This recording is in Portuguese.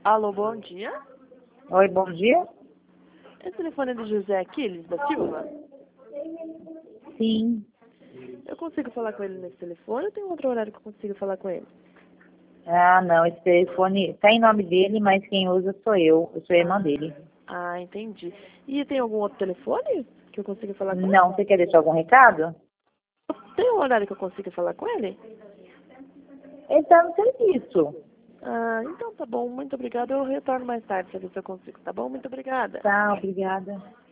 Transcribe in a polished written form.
Alô, bom dia. Oi, bom dia. Esse telefone é do José Aquiles da Silva? Sim. Eu consigo falar com ele nesse telefone ou tem outro horário que eu consigo falar com ele? Ah, não, esse telefone tá em nome dele, mas quem usa sou eu. Eu sou a irmã dele. Entendi. E tem algum outro telefone que eu consiga falar com ele? Não, você quer deixar algum recado? Tem um horário que eu consiga falar com ele? Ele tá no serviço. Então tá bom. Muito obrigada. Eu retorno mais tarde pra ver se eu consigo, tá bom? Muito obrigada. Tá, obrigada.